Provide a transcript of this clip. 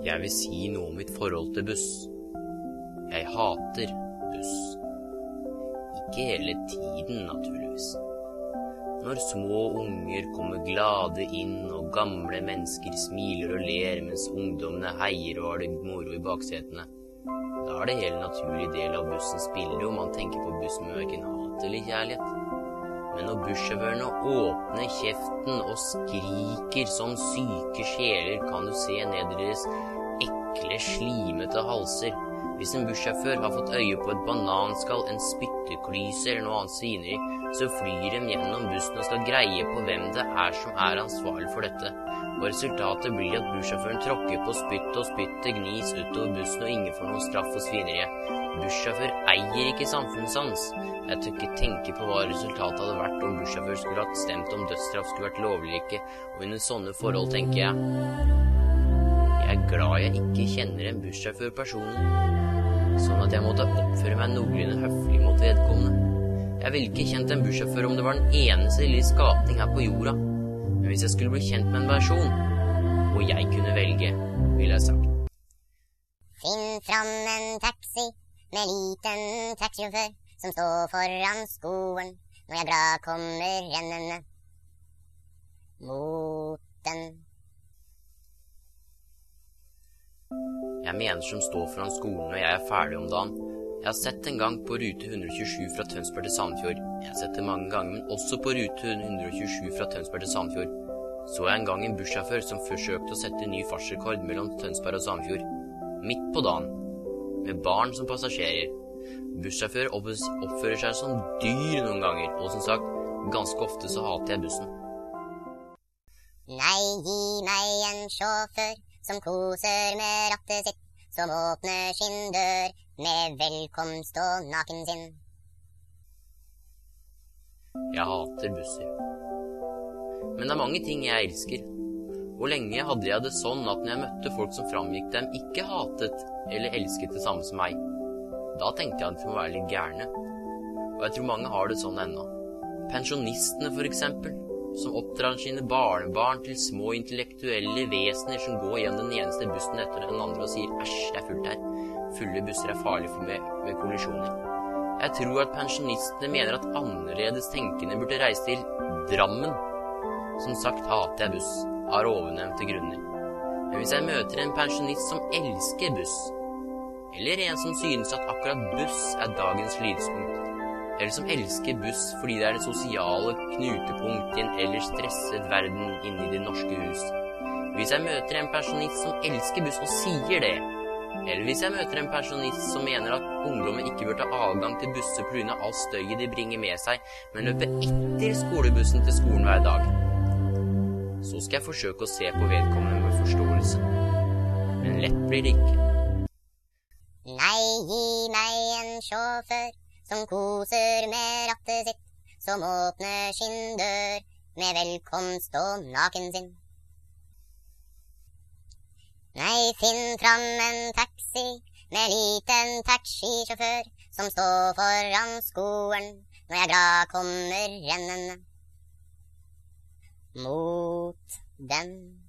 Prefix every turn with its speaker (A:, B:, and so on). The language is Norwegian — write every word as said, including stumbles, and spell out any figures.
A: Jeg vil si noe om mitt forhold til buss. Jeg hater buss. Ikke hele tiden, naturligvis. Når små unger kommer glade inn, og gamle mennesker smiler og ler, mens ungdommene heier og har det moro i baksetene, da er det hele naturlig del av bussens bilde, og man tenker på bussen med hverken hat eller kjærlighet. Men når bussjåførene åpner kjeften og skriker som syke sjeler, kan du se ned i deres ekle, slimete halser. Hvis en bussjåfør har fått øye på et bananskall, en spytteklyse eller noe annet svineri, så flyr de gjennom bussen og skal greie på hvem det er som er ansvarlig for dette. Og resultatet blir at bussjåføren tråkker på spytt og spyttet gnis utover bussen, og ingen får noen straff for svineriet. Bussjåfør eier ikke samfunnssans. Jeg tør ikke tenke på hva resultatet hadde vært om bussjåfør skulle hatt stemt om dødsstraff skulle vært lovlig eller ikke, og under sånne forhold tenker jeg, jeg er glad jeg ikke kjenner en bussjåfør personlig, sånn at jeg måtte oppføre meg noenlunde høflig mot vedkommende. Jeg ville ikke kjent en bussjåfør om det var den eneste lille skapning her på jorda, men hvis jeg skulle bli kjent med en person, og jeg kunne velge, ville jeg sagt.
B: Finn fram en taxi med liten taxisjåfør som står foran skolen når jeg glad kommer rennende mot den.
A: Jeg mener som står foran skolen når jeg er ferdig om dagen. Jeg har sett en gang på rute hundre og tjuesju fra Tønsberg til Sandfjord. Jeg har sett det mange ganger, men også på rute hundre og tjuesju fra Tønsberg til Sandfjord. Så jeg en gang en bussjåfør som forsøkte å sette en ny fartsrekord mellom Tønsberg og Sandfjord. Midt på dagen, med barn som passasjerer. Bussjåfør oppfører seg som dyr noen ganger, og som sagt, ganske ofte så hater jeg bussen.
B: Nei, gi meg en sjåfør som koser med rattet sitt, som åpner sin dør med velkomst og naken sin.
A: Jeg hater busser. Men det er mange ting jeg elsker. Hvor lenge hadde jeg det sånn at når jeg møtte folk som framgikk dem ikke hatet eller elsket det samme som meg, da tenkte jeg at de må være litt gærne. Og jeg tror mange har det sånn ennå. Pensjonistene for eksempel, som oppdrar sine barnebarn til små intellektuelle vesener som går gjennom den eneste bussen etter den andre og sier «Æsj, det er fullt her. Fulle busser er farlige for med, med kollisjoner». Jeg tror at pensjonistene mener at annerledes tenkende burde reise til Drammen. Som sagt hater jeg buss, av ovennevnte grunner. Men hvis jeg møter en pensjonist som elsker buss, eller en som synes at akkurat buss er dagens lydspunkt, eller som elsker buss fordi det er det sosiale knutepunkt i en ellers stresset verden inne i det norske hus. Hvis jeg møter en pensjonist som elsker buss og sier det, eller hvis jeg møter en pensjonist som mener at ungdommer ikke bør ta adgang til busser på grunn av all støyet de bringer med seg, men løper etter skolebussen til skolen hver dag, så skal jeg forsøke å se på vedkommende med forståelse. Men lett blir det ikke.
B: Nei, gi meg en sjåfør som koser med rattet sitt, som åpner sin dør med velkomst og naken sin. Nei, finn fram en taxi med liten taxisjåfør som står foran skolen når jeg glad kommer rennende mot den.